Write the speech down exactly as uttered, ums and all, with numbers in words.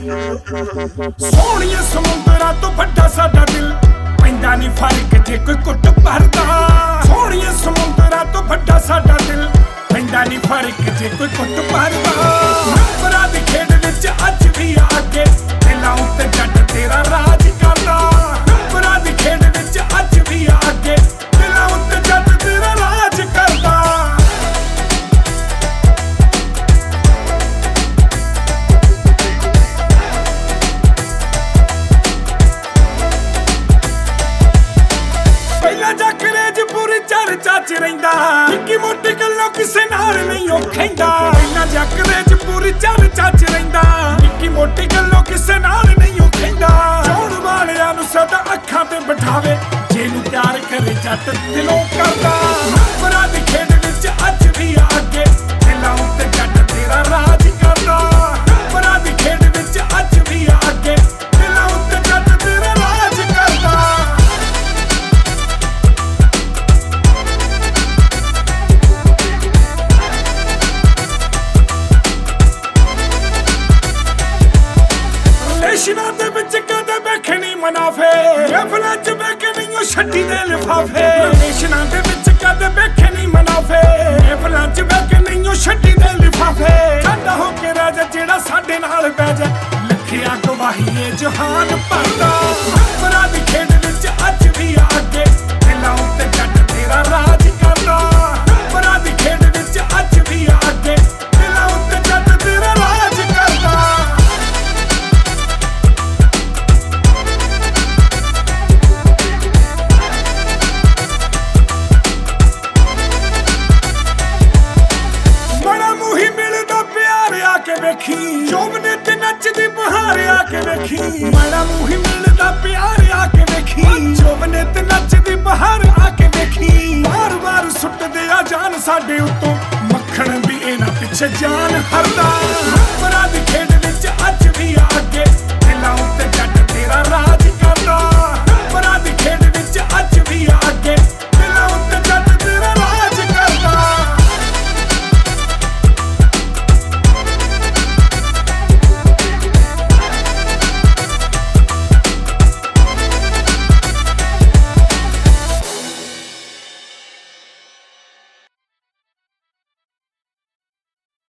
ਸੋਹਣੀਏ ਸਮੁੰਦਰਾਂ ਤੋਂ ਵੱਡਾ ਸਾਡਾ ਦਿਲ, ਪੈਂਦਾ ਨਹੀਂ ਫਰਕ ਜੇ ਕੋਈ ਕੁੱਟ ਭਰਦਾ। ਸੋਹਣੀਏ ਸਮੁੰਦਰਾਂ ਤੋਂ ਵੱਡਾ ਸਾਡਾ ਦਿਲ, ਪੈਂਦਾ ਨਹੀਂ ਫਰਕ ਜੇ ਕੋਈ ਕੁੱਟ ਭਰਦਾ। ਨੰਬਰਾਂ ਦੀ ਖੇਡ ਵਿੱਚ ਅੱਜ ਵੀ ਆਗੇ, ਦਿਲਾਂ ਉੱਤੇ ਜੱਟ ਤੇਰਾ ਰਾਜ ਕਰਦਾ। ਨੰਬਰਾਂ ਦੀ ਖੇਡ ਵਿੱਚ ਅੱਜ ਵੀ ਆਗੇ, ਦਿਲਾਂ ਉੱਤੇ ਜੱਟ ਤੇਰਾ ਰਾਜ ਕਰਦਾ। ਪਹਿਲਾਂ ਜੱਕਰੇ ਚ ਪੂਰੀ ਚਰਚਾ ਚ ਰਹਿੰਦਾ, ਨਿੱਕੀ ਮੋਟੀ ਗੱਲੋਂ ਕਿਸੇ ਨਾਲ ਨਹੀਂ ਉਹ ਖੈਂਦਾ। ਪਹਿਲਾਂ ਜੱਕਰੇ ਚ ਪੂਰੀ ਚਰਚਾ ਚ ਰਹਿੰਦਾ, ਨਿੱਕੀ ਮੋਟੀ ਗੱਲੋਂ ਕਿਸੇ ਨਾਲ ਨਹੀਂ ਉਹ ਖੈਂਦਾ। ਚੋਣ ਵਾਲਿਆਂ ਨੂੰ ਸਦਾ ਅੱਖਾਂ ਤੇ ਬਿਠਾਵੇ, ਜਿਹਨੂੰ ਪਿਆਰ ਕਰੇ ਜੱਟ ਦਿਲੋਂ ਕਰਦਾ। ਨੰਬਰਾਂ ਦੀ ਖੇਡ ਵਿੱਚ ਅੱਜ ਵੀ ਆਗੇ, ਦਿਲਾਂ ਉੱਤੇ ਜੱਟ ਤੇਰਾ ਰਾਜ ਕਰਦਾ। ਨੰਬਰਾਂ ਦੀ ਖੇਡ ਵਿੱਚ ਅੱਜ ਵੀ ਆਗੇ, ਦਿਲਾਂ ਉੱਤੇ ਜੱਟ ਤੇਰਾ ਰਾਜ ਕਰਦਾ। ਰਿਲੇਸ਼ਨਾਂ ਦੇ ਵਿੱਚ ਕਦੇ ਵੇਖੇ ਨਹੀਂ ਮੁਨਾਫੇ, ਮਹਿਫਲਾਂ ਚ ਵੇਖੇ ਨਹੀਂ ਉਹ ਛੱਡੀ ਦੇ ਲਿਫਾਫੇ। ਰਿਲੇਸ਼ਨਾਂ ਦੇ ਵਿੱਚ ਕਦੇ ਵੇਖੇ ਨਹੀਂ ਮੁਨਾਫੇ, ਮਹਿਫਲਾਂ ਚ ਵੇਖੇ ਨਹੀਂ ਉਹ ਛੱਡੀ ਦੇ ਲਿਫਾਫੇ। ਸਾਡਾ ਹੋ ਕੇ ਰਾਜਾ ਜਿਹੜਾ ਸਾਡੇ ਨਾਲ ਬਹਿ ਜਾ, ਲੱਖਿਆ ਗਵਾਹੀ ਏ ਜਹਾਨ ਭਰਦਾ। ਨੰਬਰਾਂ ਦੀ ਖੇਡ ਵਿੱਚ ਅੱਜ ਵੀ ਆਗੇ, ਦਿਲਾਂ ਉੱਤੇ ਜੱਟ ਤੇਰਾ ਰਾਜ ਕਰਦਾ। ਨੰਬਰਾਂ ਦੀ ਖੇਡ ਵਿੱਚ ਅੱਜ ਵੀ ਆਗੇ, ਦਿਲਾਂ ਉੱਤੇ ਜੱਟ ਤੇਰਾ ਰਾਜ ਕਰਦਾ। ਵੇਖੀ ਜੋਬਨੇ ਤੇ ਨੱਚਦੀ ਬਹਾਰ ਆ ਕੇ ਵੇਖੀ, ਮਾੜਾ ਮੂੰਹ ਮਿਲਦਾ ਪਿਆਰ ਆ ਕੇ ਵੇਖੀ। ਜੋਬਨੇ ਤੇ ਨੱਚਦੀ ਬਹਾਰ ਆ ਕੇ ਵੇਖੀ, ਵਾਰ ਵਾਰ ਸੁੱਟਦੇ ਆ ਜਾਨ ਸਾਡੇ ਉੱਤੋਂ, ਮੱਖਣ ਵੀ ਇਹਨਾਂ ਪਿੱਛੇ ਜਾਨ ਹਰਦਾ।